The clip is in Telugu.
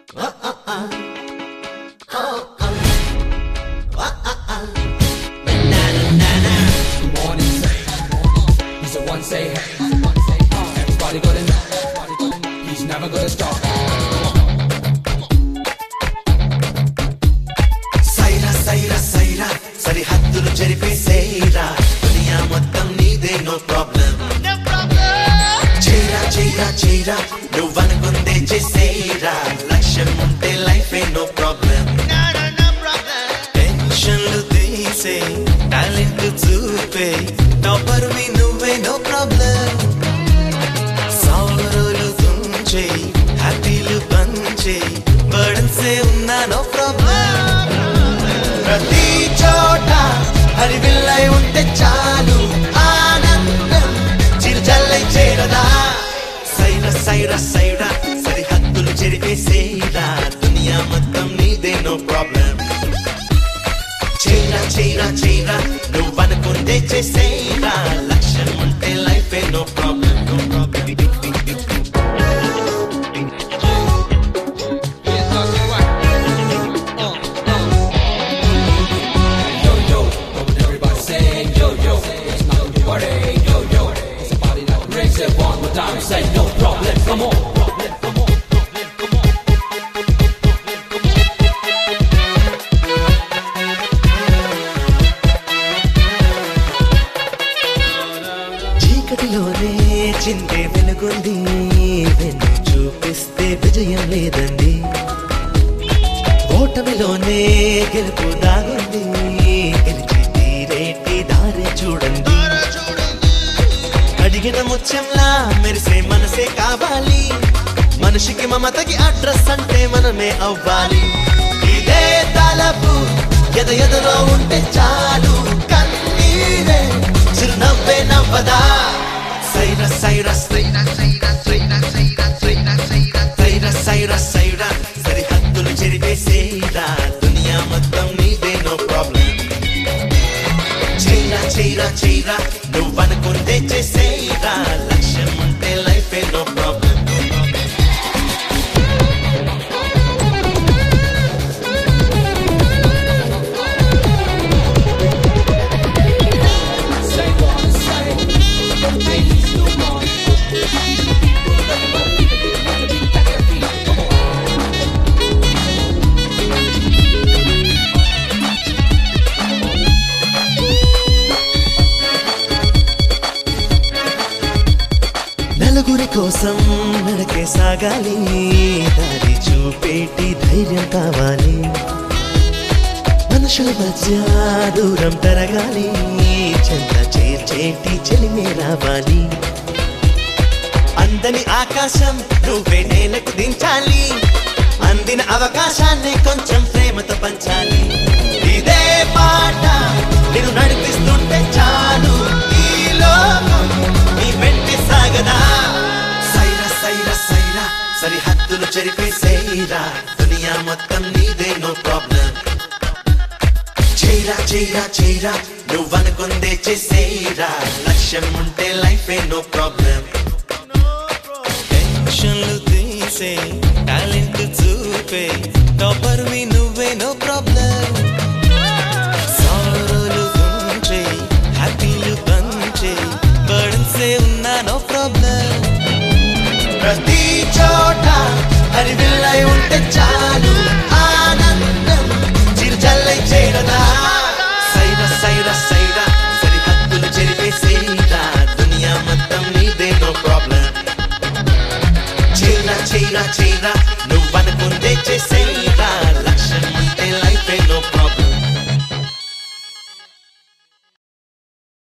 Say hey, everybody gonna know he's never gonna stop. Saira, saira, saira, sarihaddulu jeripesera. Duniya mottam neede, no problem. No problem. Cheira, cheira, cheira, nuvu anukunde chesera. Laksham unte life no problem. No problem. Tensionlu teese, talent చూపే, topper vi నువ్వే, no problem. సావరులు తుంచే, హ్యాపీలు పంచే, బర్డన్సే ఉన్నా no problem. ప్రతి చోట హరివిల్లై ఉంటే చాలు, ఆనందం చిరుజల్లై చేరదా. సైరా సైరా సైరా, సరిహద్దులు చెరిపేసేరా. దునియా మొత్తం నీదే, no problem. చేరా చేరా చేరా, నువ్వు అనుకుంటే చేసేరా. లక్ష్యం ఉంటే life no problem, no problem. Yo yo, don't everybody say yo yo. It's not to worry, yo yo. It's a body that breaks it one more time. Say no problem, come on. చీకటిలోనే చిందే వెలుగుంది, వెన్ను చూపిస్తే విజయం లేదండి. ఓటమిలోనే గెలుపు దాగుంది, గెలిచి తీరేటి దారి చూడండి. అడిగిన ముత్యంలా మెరిసే మనసే కావాలి, మనిషికి మమతకి అడ్రస్ అంటే మనమే అవ్వాలి. ఇదే తలపు ఎద ఎదలో ఉంటే చాలు, కన్నీరే చిరునవ్వే నవ్వదా. సైరా సైరా సైరా సైరా సైరా సైరా సైరా సైరా సైరా సైరా సైరా, సరిహద్దులు చెరిపేసేరా. దునియా మొత్తం నీదే, no problem. చేరా చేరా చేరా, నువ్వు అనుకుంటే చేసేరా. లక్ష్యం ఉంటే life no problem. Say what to say. Ladies, come on. People, everybody, be back at feet. Come on. నలుగురి కోసం నడకే సాగాలి, దారి చూపేటి ధైర్యం కావాలి. మనుషుల మధ్య దూరం తరగాలి, చెంత చేర్చేటి చెలిమే రావాలి. అందని ఆకాశం నువ్వే నేలకు దించాలి, అందిన అవకాశాన్ని కొంచెం ప్రేమతో పంచాలి. ఇదే పాట నేను నడిపిస్తుంటే చాలు, ఈ లోకం నీ వెంటే సాగదా. సైరా సైరా సైరా, సరిహద్దులు చెరిపేసేరా. దునియా మొత్తం నీదే, no problem. చేరా చేరా చేరా, నువ్వు అనుకుందే చేసేరా. లక్ష్యం ఉంటే లైఫ్ no problem. టెన్షన్లు తీసే, టాలెంట్ చూపే, టాపర్ వి నువ్వే, no problem. సారోలు తుంచే, హ్యాపీలు పంచే, బర్డన్సే ఉన్నా no problem. ప్రతి చోట హరివిల్లై ఉంటే చాలు, ఆనందం చిరుజల్లై చేరదా. సైరా సైరా సైరా, సరిహద్దులు చెరిపేసేరా. దునియా మొత్తం నీదే, no problem. చేరా చేరా చేరా,